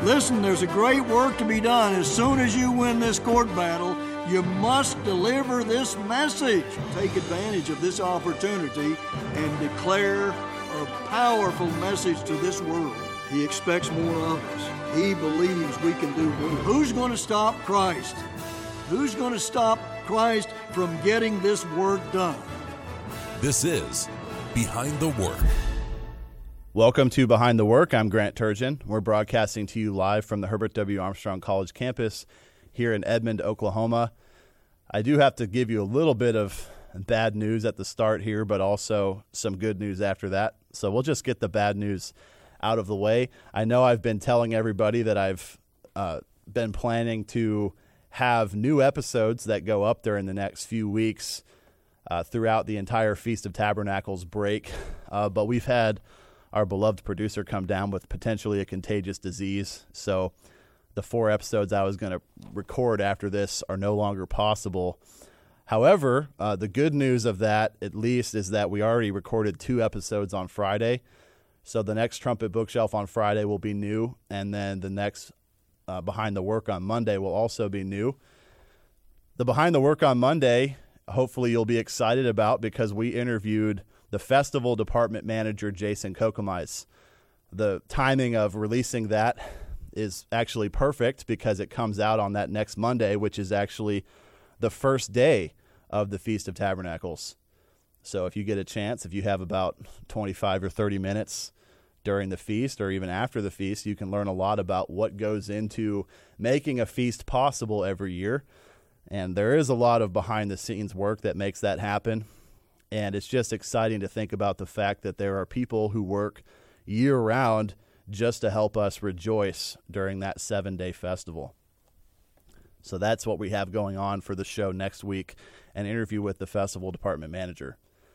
Listen, there's a great work to be done. As soon as you win this court battle, you must deliver this message. Take advantage of this opportunity and declare a powerful message to this world. He expects more of us. He believes we can do more. Who's going to stop Christ? Who's going to stop Christ from getting this work done? This is Behind the Work. Welcome to Behind the Work. I'm Grant Turgeon. We're broadcasting to you live from the Herbert W. Armstrong College campus here in Edmond, Oklahoma. I do have to give you a little bit of bad news at the start here, but also some good news after that. So we'll just get the bad news out of the way. I know I've been telling everybody that I've been planning to have new episodes that go up there in the next few weeks throughout the entire Feast of Tabernacles break. But we've had our beloved producer come down with potentially a contagious disease. So the 4 episodes I was going to record after this are no longer possible. However, the good news of that, at least, is that we already recorded 2 episodes on Friday. So the next Trumpet Bookshelf on Friday will be new, and then the next Behind the Work on Monday will also be new. The Behind the Work on Monday, hopefully you'll be excited about, because we interviewed the festival department manager, Jason Kokomice. The timing of releasing that is actually perfect because it comes out on that next Monday, which is actually the first day of the Feast of Tabernacles. So if you get a chance, if you have about 25 or 30 minutes during the feast or even after the feast, you can learn a lot about what goes into making a feast possible every year. And there is a lot of behind-the-scenes work that makes that happen. And it's just exciting to think about the fact that there are people who work year-round just to help us rejoice during that 7-day festival. So that's what we have going on for the show next week, an interview with the festival department manager.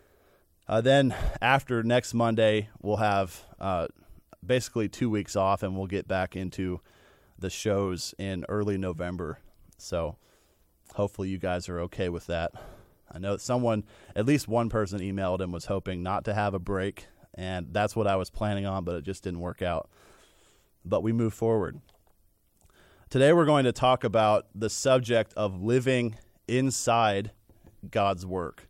Then after next Monday, we'll have basically 2 weeks off, and we'll get back into the shows in early November. So hopefully you guys are okay with that. I know that at least one person emailed and was hoping not to have a break, and that's what I was planning on, but it just didn't work out. But we move forward. Today we're going to talk about the subject of living inside God's work.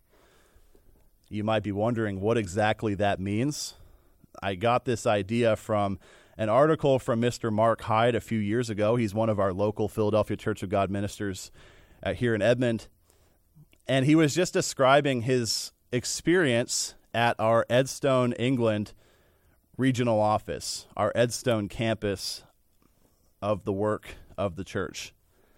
You might be wondering what exactly that means. I got this idea from an article from Mr. Mark Hyde a few years ago. He's one of our local Philadelphia Church of God ministers here in Edmond. And he was just describing his experience at our Edstone, England regional office, our Edstone campus of the work of the church.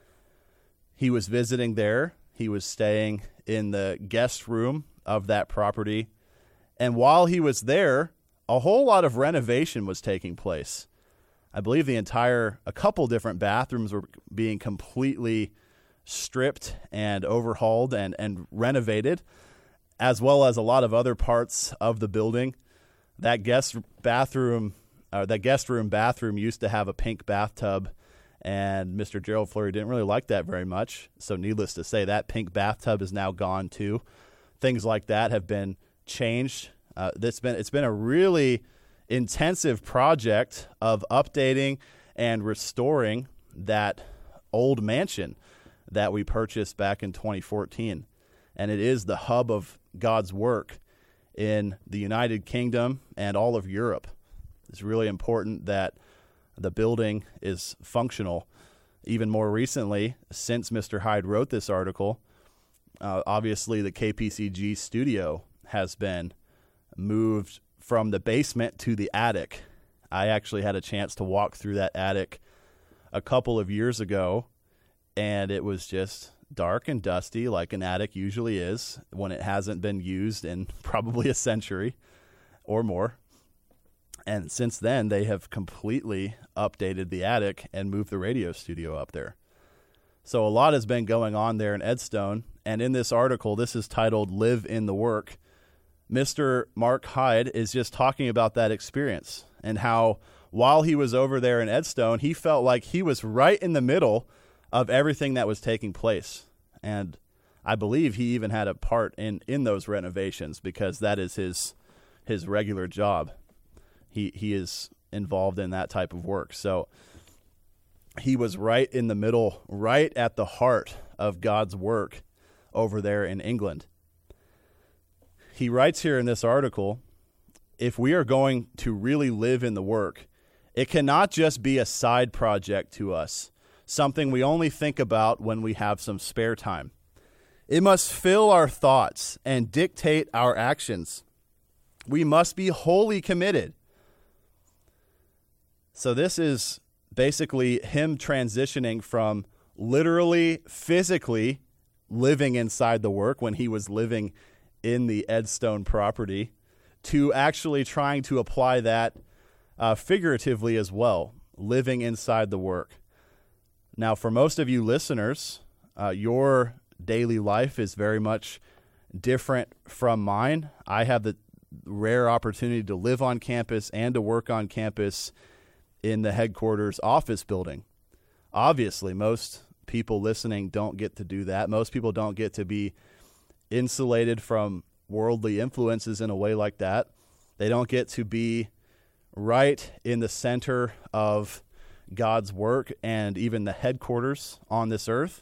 He was visiting there. He was staying in the guest room of that property. And while he was there, a whole lot of renovation was taking place. I believe a couple different bathrooms were being completely stripped and overhauled and renovated, as well as a lot of other parts of the building. That guest room bathroom used to have a pink bathtub, and Mr. Gerald Fleury didn't really like that very much. So needless to say, that pink bathtub is now gone too. Things like that have been changed. It's been a really intensive project of updating and restoring that old mansion that we purchased back in 2014. And it is the hub of God's work in the United Kingdom and all of Europe. It's really important that the building is functional. Even more recently, since Mr. Hyde wrote this article, obviously the KPCG studio has been moved from the basement to the attic. I actually had a chance to walk through that attic a couple of years ago, and it was just dark and dusty like an attic usually is when it hasn't been used in probably a century or more. And since then, they have completely updated the attic and moved the radio studio up there. So a lot has been going on there in Edstone. And in this article, this is titled Live in the Work. Mr. Mark Hyde is just talking about that experience and how while he was over there in Edstone, he felt like he was right in the middle of everything that was taking place. And I believe he even had a part in those renovations because that is his regular job. He is involved in that type of work. So he was right in the middle, right at the heart of God's work over there in England. He writes here in this article, if we are going to really live in the work, it cannot just be a side project to us, something we only think about when we have some spare time. It must fill our thoughts and dictate our actions. We must be wholly committed. So this is basically him transitioning from literally, physically living inside the work when he was living in the Edstone property to actually trying to apply that figuratively as well, living inside the work. Now, for most of you listeners, your daily life is very much different from mine. I have the rare opportunity to live on campus and to work on campus in the headquarters office building. Obviously, most people listening don't get to do that. Most people don't get to be insulated from worldly influences in a way like that. They don't get to be right in the center of God's work and even the headquarters on this earth.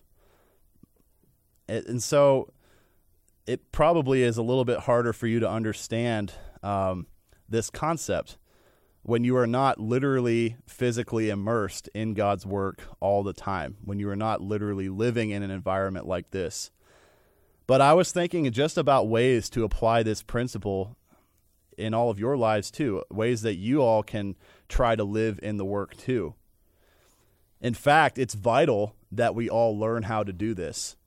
And so it probably is a little bit harder for you to understand this concept when you are not literally physically immersed in God's work all the time, when you are not literally living in an environment like this. But I was thinking just about ways to apply this principle in all of your lives too, ways that you all can try to live in the work too. In fact, it's vital that we all learn how to do this.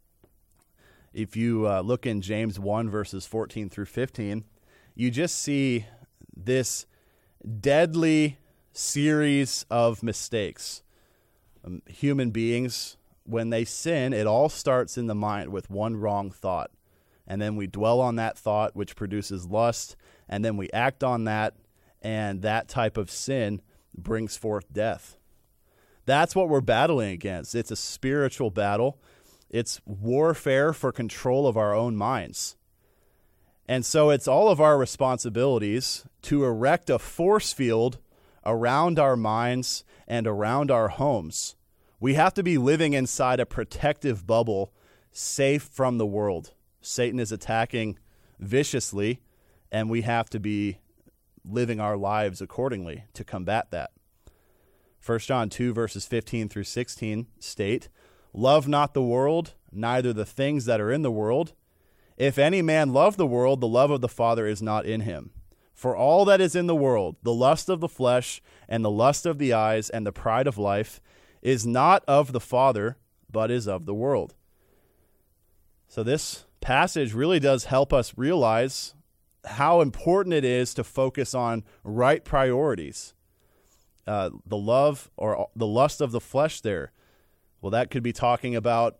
If you look in James 1, verses 14 through 15, you just see this deadly series of mistakes. Human beings, when they sin, it all starts in the mind with one wrong thought. And then we dwell on that thought, which produces lust, and then we act on that, and that type of sin brings forth death. That's what we're battling against. It's a spiritual battle. It's warfare for control of our own minds. And so it's all of our responsibilities to erect a force field around our minds and around our homes. We have to be living inside a protective bubble, safe from the world. Satan is attacking viciously, and we have to be living our lives accordingly to combat that. 1 John 2, verses 15 through 16 state, "Love not the world, neither the things that are in the world. If any man love the world, the love of the Father is not in him. For all that is in the world, the lust of the flesh and the lust of the eyes and the pride of life, is not of the Father, but is of the world." So this passage really does help us realize how important it is to focus on right priorities. The love or the lust of the flesh there, well, that could be talking about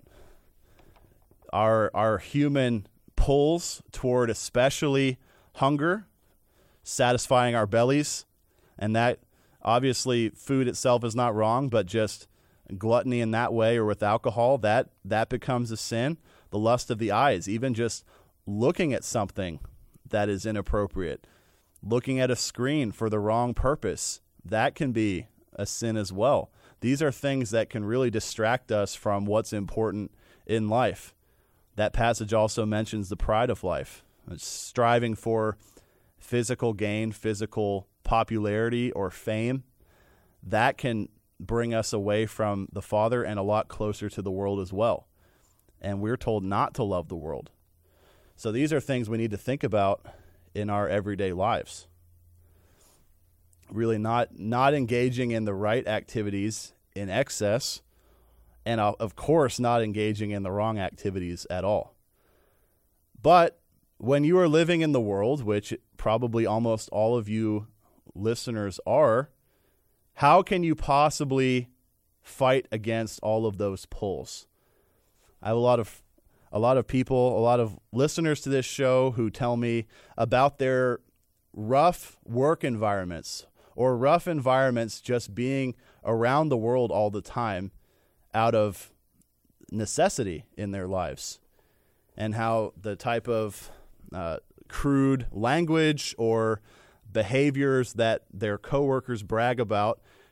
our human pulls toward especially hunger, satisfying our bellies, and that obviously food itself is not wrong, but just gluttony in that way or with alcohol, that becomes a sin. The lust of the eyes, even just looking at something that is inappropriate, looking at a screen for the wrong purpose, that can be a sin as well. These are things that can really distract us from what's important in life. That passage also mentions the pride of life. It's striving for physical gain, physical popularity, or fame. That can bring us away from the Father and a lot closer to the world as well. And we're told not to love the world. So these are things we need to think about in our everyday lives. Really not engaging in the right activities in excess, and of course not engaging in the wrong activities at all. But when you are living in the world, which probably almost all of you listeners are, how can you possibly fight against all of those pulls? I have a lot of people, a lot of listeners to this show who tell me about their rough work environments or rough environments just being around the world all the time out of necessity in their lives, and how the type of crude language or behaviors that their coworkers brag about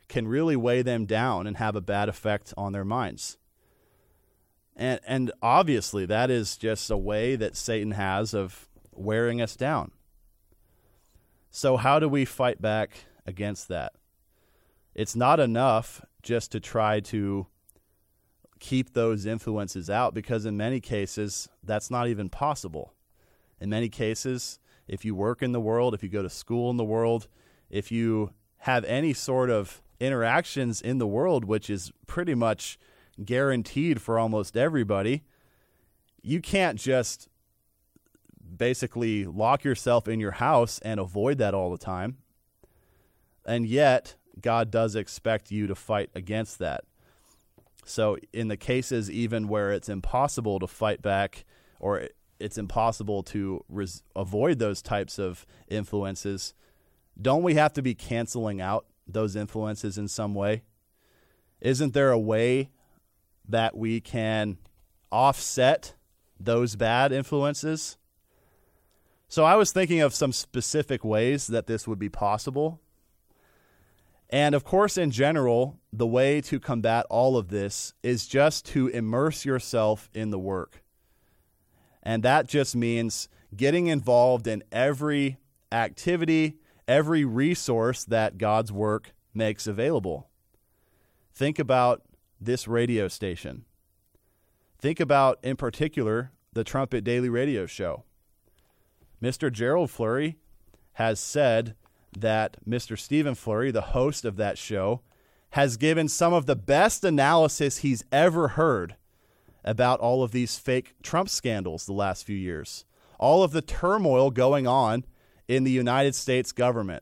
can really weigh them down and have a bad effect on their minds. And obviously, that is just a way that Satan has of wearing us down. So how do we fight back against that? It's not enough just to try to keep those influences out, because in many cases, that's not even possible. In many cases, if you work in the world, if you go to school in the world, if you have any sort of interactions in the world, which is pretty much guaranteed for almost everybody, you can't just basically lock yourself in your house and avoid that all the time. And yet, God does expect you to fight against that. So in the cases even where it's impossible to fight back, or it's impossible to avoid those types of influences, don't we have to be canceling out those influences in some way? Isn't there a way that we can offset those bad influences? So I was thinking of some specific ways that this would be possible. And of course, in general, the way to combat all of this is just to immerse yourself in the work. And that just means getting involved in every activity, every resource that God's work makes available. Think about this radio station. Think about, in particular, the Trumpet Daily Radio Show. Mr. Gerald Flurry has said that Mr. Stephen Flurry, the host of that show, has given some of the best analysis he's ever heard about all of these fake Trump scandals the last few years, all of the turmoil going on in the United States government.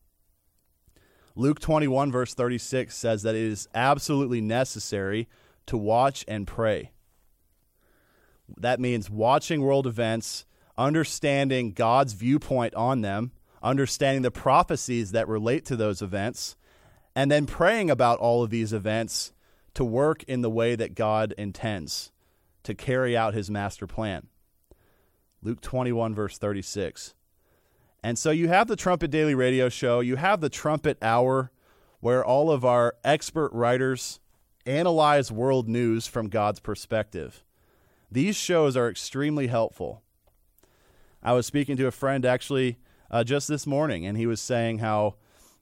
Luke 21, verse 36 says that it is absolutely necessary to watch and pray. That means watching world events, understanding God's viewpoint on them, understanding the prophecies that relate to those events, and then praying about all of these events to work in the way that God intends to carry out his master plan. Luke 21, verse 36. And so you have the Trumpet Daily Radio Show, you have the Trumpet Hour, where all of our expert writers analyze world news from God's perspective. These shows are extremely helpful. I was speaking to a friend actually just this morning, and he was saying how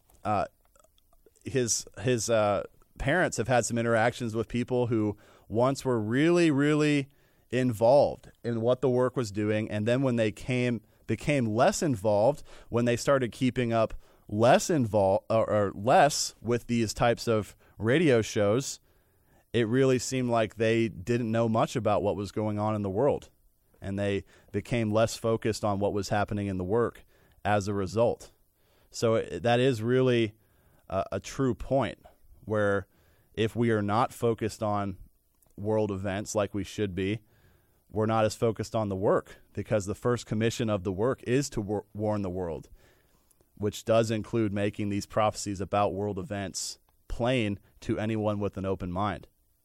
his parents have had some interactions with people who once were really, really involved in what the work was doing, and then when they became less involved, when they started keeping up less involved or less with these types of radio shows, it really seemed like they didn't know much about what was going on in the world, and they became less focused on what was happening in the work as a result. So that is really a true point, where if we are not focused on world events like we should be, we're not as focused on the work, because the first commission of the work is to warn the world, which does include making these prophecies about world events plain to anyone with an open mind.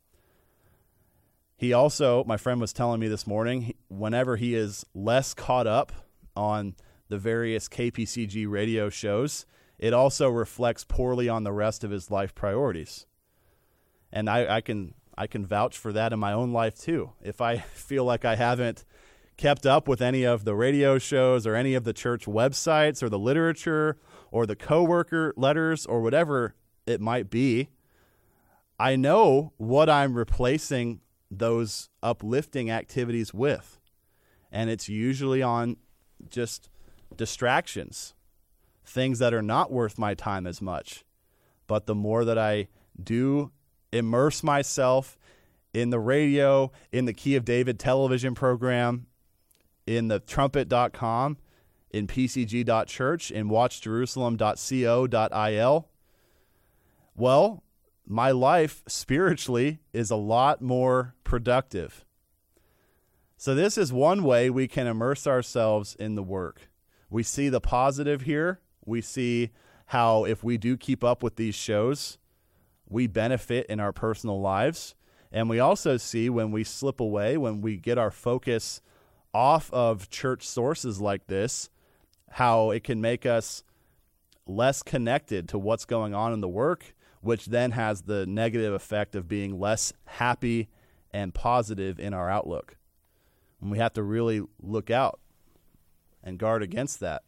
He also, my friend was telling me this morning, whenever he is less caught up on the various KPCG radio shows, it also reflects poorly on the rest of his life priorities. And I can vouch for that in my own life too. If I feel like I haven't kept up with any of the radio shows or any of the church websites or the literature or the coworker letters or whatever it might be, I know what I'm replacing those uplifting activities with. And it's usually on just distractions, things that are not worth my time as much. But the more that I do immerse myself in the radio, in the Key of David television program, in the trumpet.com, in pcg.church, in watchjerusalem.co.il, well, my life spiritually is a lot more productive. So this is one way we can immerse ourselves in the work. We see the positive here. We see how if we do keep up with these shows, we benefit in our personal lives. And we also see when we slip away, when we get our focus off of church sources like this, how it can make us less connected to what's going on in the work. which then has the negative effect of being less happy and positive in our outlook. And we have to really look out and guard against that.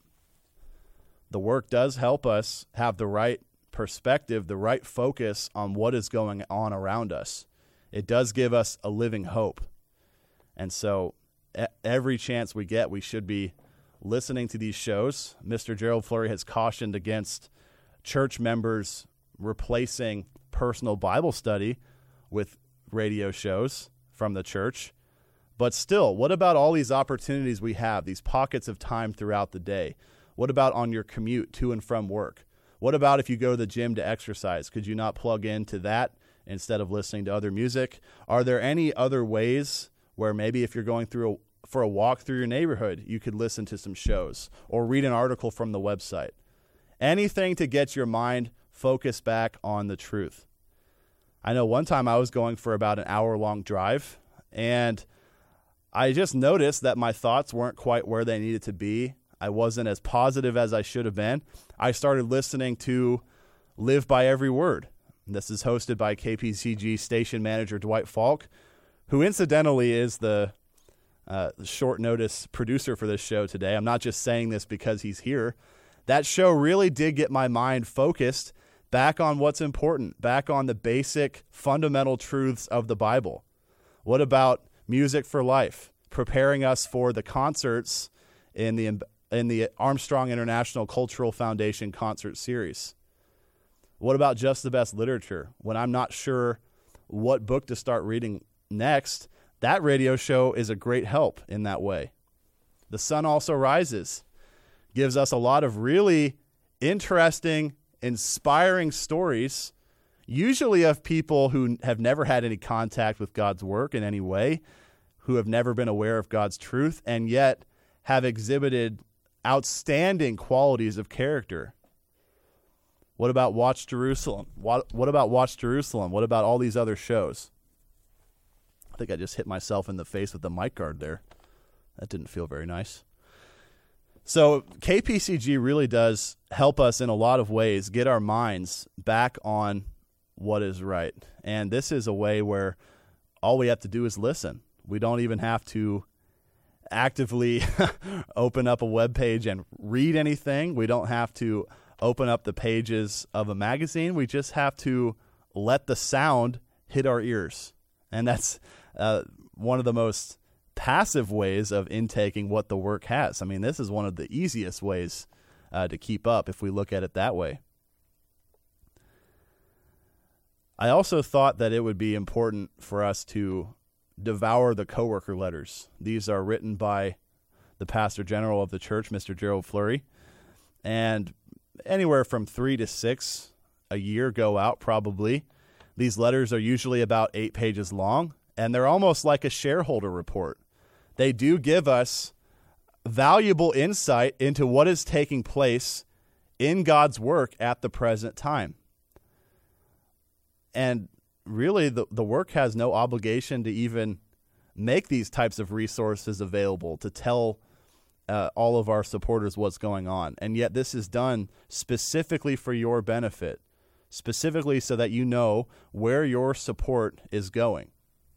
The work does help us have the right perspective, the right focus on what is going on around us. It does give us a living hope. And so every chance we get, we should be listening to these shows. Mr. Gerald Flurry has cautioned against church members replacing personal Bible study with radio shows from the church. But still, what about all these opportunities we have, these pockets of time throughout the day? What about on your commute to and from work? What about if you go to the gym to exercise? Could you not plug into that instead of listening to other music? Are there any other ways where maybe if you're going for a walk through your neighborhood, you could listen to some shows or read an article from the website? Anything to get your mind focused back on the truth. I know one time I was going for about an hour-long drive, and I just noticed that my thoughts weren't quite where they needed to be. I wasn't as positive as I should have been. I started listening to Live by Every Word. This is hosted by KPCG station manager Dwight Falk, who incidentally is the short notice producer for this show today. I'm not just saying this because he's here. That show really did get my mind focused back on what's important, back on the basic fundamental truths of the Bible. What about Music for Life, preparing us for the concerts in the Armstrong International Cultural Foundation concert series? What about Just the Best Literature? When I'm not sure what book to start reading next, that radio show is a great help in that way. The Sun Also Rises gives us a lot of really interesting, inspiring stories, usually of people who have never had any contact with God's work in any way, who have never been aware of God's truth, and yet have exhibited outstanding qualities of character. What about Watch Jerusalem? What about Watch Jerusalem? What about all these other shows? I think I just hit myself in the face with the mic guard there. That didn't feel very nice. So KPCG really does help us in a lot of ways get our minds back on what is right. And this is a way where all we have to do is listen. We don't even have to actively open up a web page and read anything. We don't have to open up the pages of a magazine. We just have to let the sound hit our ears. And that's one of the most passive ways of intaking what the work has. I mean, this is one of the easiest ways to keep up if we look at it that way. I also thought that it would be important for us to devour the coworker letters. These are written by the pastor general of the church, Mr. Gerald Flurry, and anywhere from 3 to 6 a year go out probably. These letters are usually about 8 pages long, and they're almost like a shareholder report. They do give us valuable insight into what is taking place in God's work at the present time. And really, the work has no obligation to even make these types of resources available to tell all of our supporters what's going on. And yet this is done specifically for your benefit, specifically so that you know where your support is going.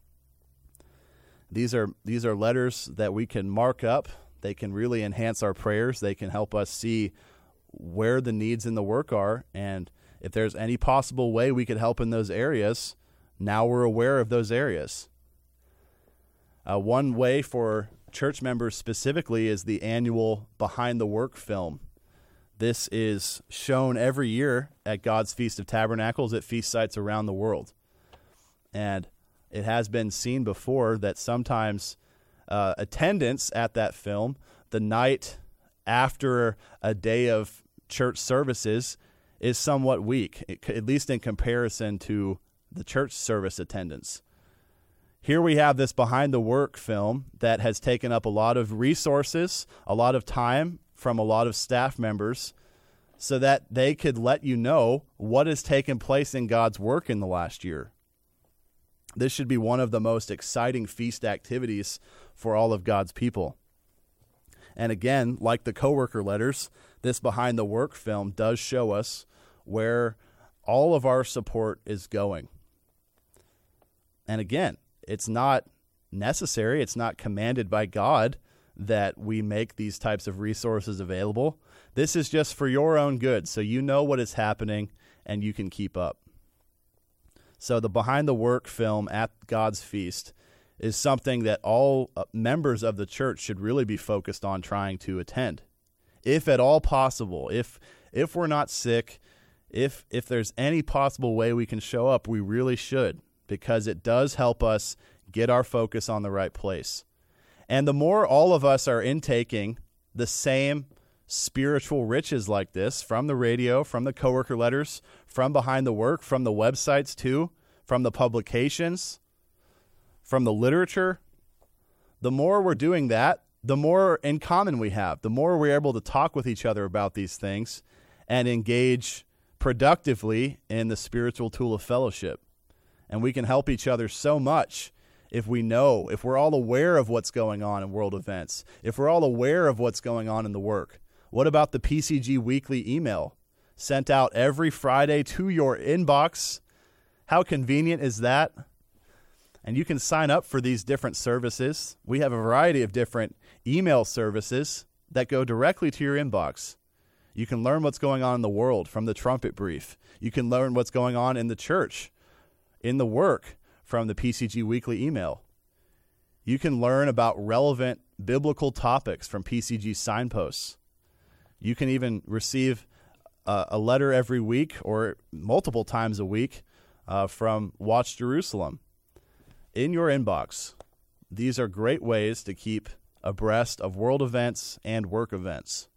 These are letters that we can mark up. They can really enhance our prayers. They can help us see where the needs in the work are, and if there's any possible way we could help in those areas, now we're aware of those areas. One way for church members specifically is the annual Behind the Work film. This is shown every year at God's Feast of Tabernacles at feast sites around the world. And it has been seen before that sometimes attendance at that film, the night after a day of church services, is somewhat weak, at least in comparison to the church service attendance. Here we have this Behind the Work film that has taken up a lot of resources, a lot of time from a lot of staff members, so that they could let you know what has taken place in God's work in the last year. This should be one of the most exciting feast activities for all of God's people. And again, like the coworker letters, this Behind the Work film does show us where all of our support is going. And again, it's not necessary, it's not commanded by God that we make these types of resources available. This is just for your own good, so you know what is happening and you can keep up. So the Behind the Work film at God's Feast is something that all members of the church should really be focused on trying to attend. If at all possible, if we're not sick, if there's any possible way we can show up, we really should, because it does help us get our focus on the right place. And the more all of us are intaking the same spiritual riches like this from the radio, from the coworker letters, from Behind the Work, from the websites too, from the publications, from the literature, the more we're doing that, the more in common we have, the more we're able to talk with each other about these things and engage productively in the spiritual tool of fellowship. And we can help each other so much if we're all aware of what's going on in world events, if we're all aware of what's going on in the work. What about the PCG weekly email sent out every Friday to your inbox? How convenient is that? And you can sign up for these different services. We have a variety of different email services that go directly to your inbox. You can learn what's going on in the world from the trumpet brief. You can learn what's going on in the church, in the work, from the PCG weekly email. You can learn about relevant biblical topics from PCG signposts. You can even receive a letter every week or multiple times a week from Watch Jerusalem in your inbox. These are great ways to keep abreast of world events and work events.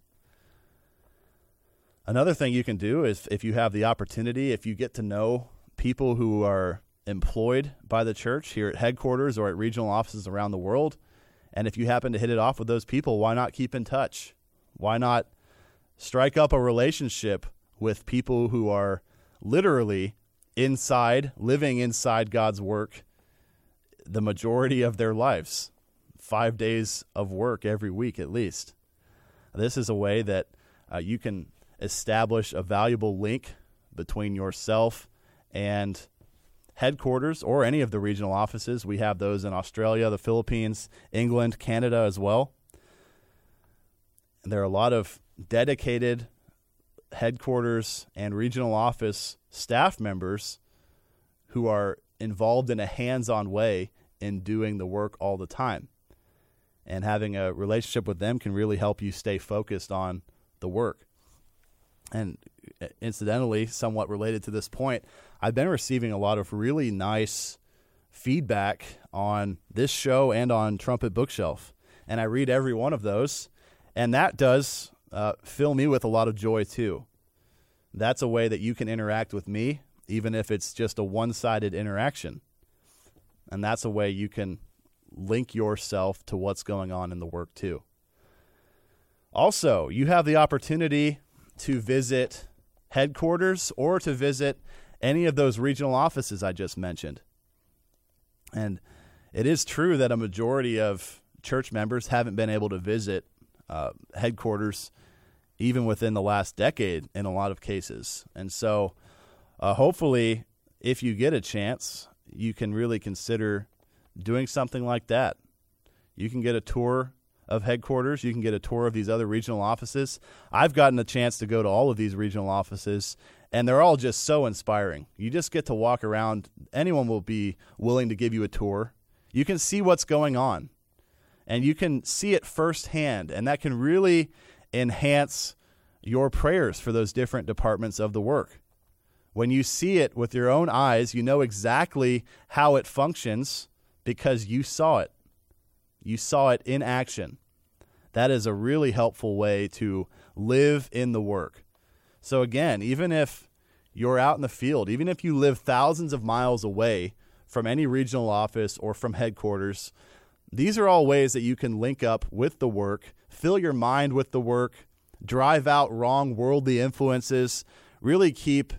Another thing you can do is, if you have the opportunity, if you get to know people who are employed by the church here at headquarters or at regional offices around the world, and if you happen to hit it off with those people, why not keep in touch? Why not strike up a relationship with people who are literally living inside God's work the majority of their lives, 5 days of work every week at least. This is a way that you can establish a valuable link between yourself and headquarters or any of the regional offices. We have those in Australia, the Philippines, England, Canada as well. And there are a lot of dedicated headquarters and regional office staff members who are involved in a hands-on way in doing the work all the time. And having a relationship with them can really help you stay focused on the work. And incidentally, somewhat related to this point, I've been receiving a lot of really nice feedback on this show and on Trumpet Bookshelf. And I read every one of those, and that does fill me with a lot of joy too. That's a way that you can interact with me, even if it's just a one-sided interaction. And that's a way you can link yourself to what's going on in the work too. Also, you have the opportunity to visit headquarters or to visit any of those regional offices I just mentioned. And it is true that a majority of church members haven't been able to visit headquarters even within the last decade in a lot of cases. And so hopefully, if you get a chance, you can really consider doing something like that. You can get a tour of headquarters. You can get a tour of these other regional offices. I've gotten a chance to go to all of these regional offices, and they're all just so inspiring. You just get to walk around. Anyone will be willing to give you a tour. You can see what's going on, and you can see it firsthand, and that can really enhance your prayers for those different departments of the work. When you see it with your own eyes, you know exactly how it functions because you saw it. You saw it in action. That is a really helpful way to live in the work. So again, even if you're out in the field, even if you live thousands of miles away from any regional office or from headquarters, these are all ways that you can link up with the work, fill your mind with the work, drive out wrong worldly influences, really keep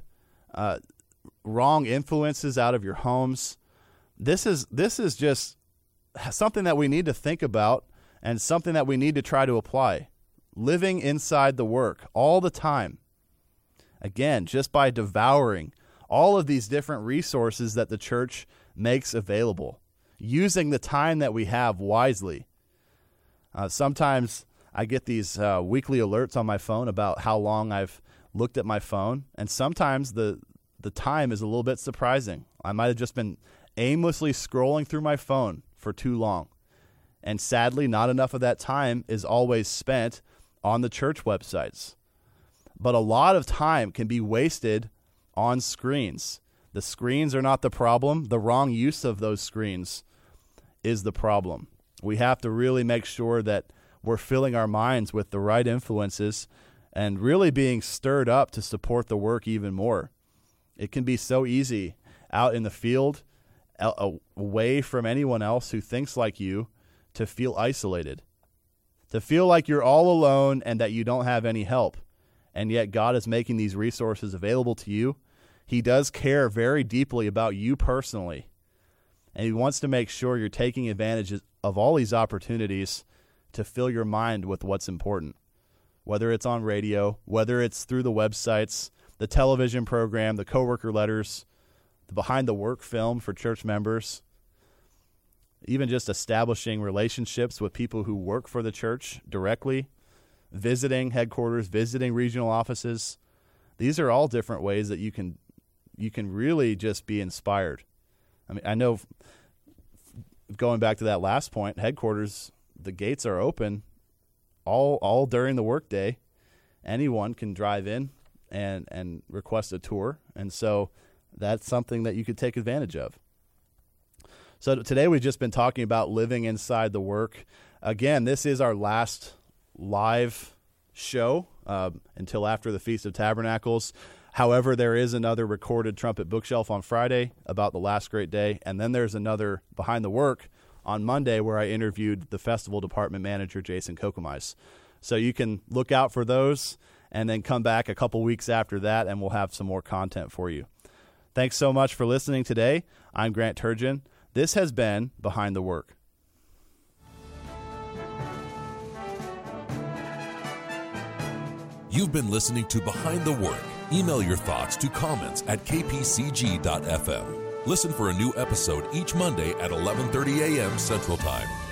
wrong influences out of your homes. This is just something that we need to think about and something that we need to try to apply. Living inside the work all the time. Again, just by devouring all of these different resources that the church makes available, using the time that we have wisely. Sometimes I get these weekly alerts on my phone about how long I've looked at my phone, and sometimes the time is a little bit surprising. I might have just been aimlessly scrolling through my phone for too long, and sadly, not enough of that time is always spent on the church websites. But a lot of time can be wasted on screens. The screens are not the problem. The wrong use of those screens is the problem. We have to really make sure that we're filling our minds with the right influences and really being stirred up to support the work even more. It can be so easy out in the field, away from anyone else who thinks like you, to feel isolated, to feel like you're all alone and that you don't have any help. And yet God is making these resources available to you. He does care very deeply about you personally, and He wants to make sure you're taking advantage of all these opportunities to fill your mind with what's important, whether it's on radio, whether it's through the websites, the television program, the coworker letters, the behind the work film for church members, even just establishing relationships with people who work for the church directly, visiting headquarters, visiting regional offices. These are all different ways that you can really just be inspired. I mean, I know, going back to that last point, headquarters, the gates are open all during the workday. Anyone can drive in and request a tour, and so that's something that you could take advantage of. So today we've just been talking about living inside the work. Again, this is our last live show until after the Feast of Tabernacles. However, there is another recorded Trumpet Bookshelf on Friday about the last great day, and then there's another Behind the Work on Monday where I interviewed the festival department manager, Jason Kokomis. So you can look out for those and then come back a couple weeks after that, and we'll have some more content for you. Thanks so much for listening today. I'm Grant Turgeon. This has been Behind the Work. You've been listening to Behind the Work. Email your thoughts to comments@kpcg.fm. Listen for a new episode each Monday at 11:30 a.m. Central Time.